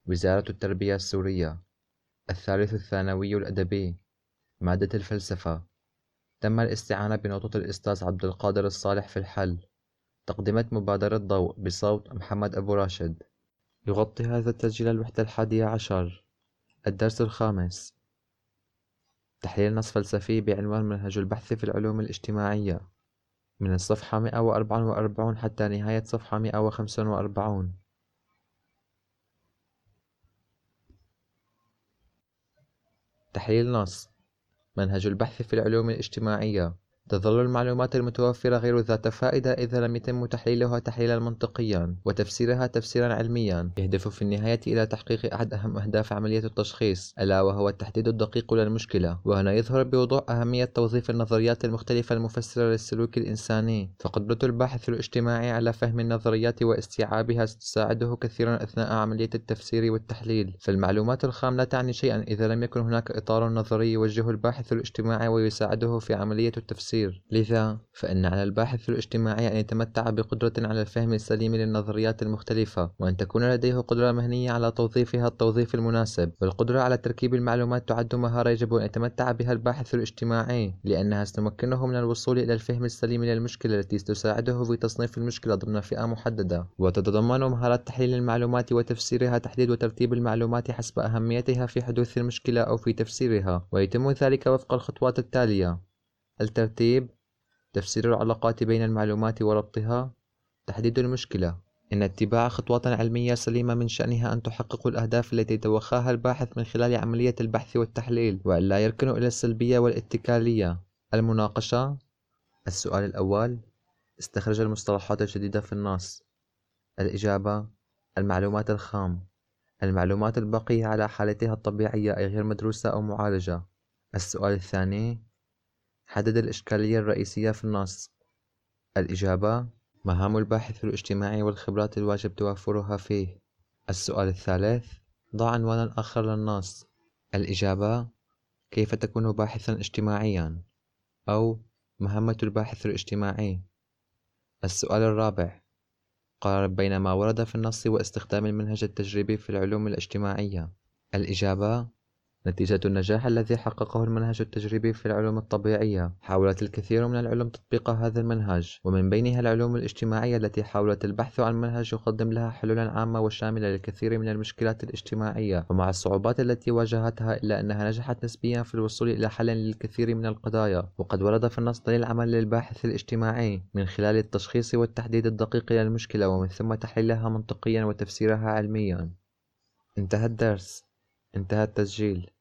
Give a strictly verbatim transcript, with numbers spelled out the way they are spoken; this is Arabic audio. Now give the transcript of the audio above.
وزارة التربية السورية. الثالث الثانوي الأدبي، مادة الفلسفة. تم الاستعانة بنقطة الأستاذ عبد القادر الصالح في الحل. تقدمت مبادرة ضوء بصوت محمد أبو راشد. يغطي هذا التسجيل الوحدة الحادية عشر. الدرس الخامس، تحليل نص فلسفي بعنوان منهج البحث في العلوم الاجتماعية، من الصفحة مئة وأربعة وأربعين حتى نهاية صفحة مئة وخمسة وأربعين. تحليل نص. منهج البحث في العلوم الاجتماعية. تظل المعلومات المتوفرة غير ذات فائدة إذا لم يتم تحليلها تحليلا منطقيا وتفسيرها تفسيرا علميا يهدف في النهاية إلى تحقيق أحد أهم أهداف عملية التشخيص، ألا وهو التحديد الدقيق للمشكلة. وهنا يظهر بوضوح أهمية توظيف النظريات المختلفة المفسرة للسلوك الإنساني، فقدرة الباحث الاجتماعي على فهم النظريات واستيعابها ستساعده كثيرا أثناء عملية التفسير والتحليل. فالمعلومات الخام لا تعني شيئا إذا لم يكن هناك إطار نظري يوجه الباحث الاجتماعي ويساعده في عملية التفسير. لذا فإن على الباحث الاجتماعي أن يتمتع بقدرة على الفهم السليم للنظريات المختلفة، وأن تكون لديه قدرة مهنية على توظيفها التوظيف المناسب. والقدرة على تركيب المعلومات تعد مهارة يجب أن يتمتع بها الباحث الاجتماعي، لأنها ستمكنه من الوصول إلى الفهم السليم للمشكلة التي تساعده في تصنيف المشكلة ضمن فئة محددة. وتتضمن مهارات تحليل المعلومات وتفسيرها تحديد وترتيب المعلومات حسب أهميتها في حدوث المشكلة أو في تفسيرها، ويتم ذلك وفق الخطوات التالية: الترتيب، تفسير العلاقات بين المعلومات وربطها، تحديد المشكلة. إن اتباع خطوات علمية سليمة من شأنها أن تحقق الأهداف التي توخاها الباحث من خلال عملية البحث والتحليل، وألا يركن إلى السلبية والاتكالية. المناقشة. السؤال الأول: استخرج المصطلحات الجديدة في النص. الإجابة: المعلومات الخام، المعلومات الباقية على حالتها الطبيعية أي غير مدروسة أو معالجة. السؤال الثاني: حدد الإشكالية الرئيسية في النص. الإجابة: مهام الباحث الاجتماعي والخبرات الواجب توفرها فيه. السؤال الثالث: ضع عنوانا آخر للنص. الإجابة: كيف تكون باحثا اجتماعيا، أو مهمة الباحث الاجتماعي. السؤال الرابع: قارن بين ما ورد في النص واستخدام المنهج التجريبي في العلوم الاجتماعية. الإجابة: نتيجة النجاح الذي حققه المنهج التجريبي في العلوم الطبيعية، حاولت الكثير من العلوم تطبيق هذا المنهج، ومن بينها العلوم الاجتماعية التي حاولت البحث عن منهج يقدم لها حلولا عامة وشاملة للكثير من المشكلات الاجتماعية. ومع الصعوبات التي واجهتها، إلا أنها نجحت نسبيا في الوصول إلى حل للكثير من القضايا. وقد ورد في النص دليل عمل للباحث الاجتماعي من خلال التشخيص والتحديد الدقيق للمشكلة، ومن ثم تحليلها منطقيا وتفسيرها علميا. انتهى الدرس. انتهى التسجيل.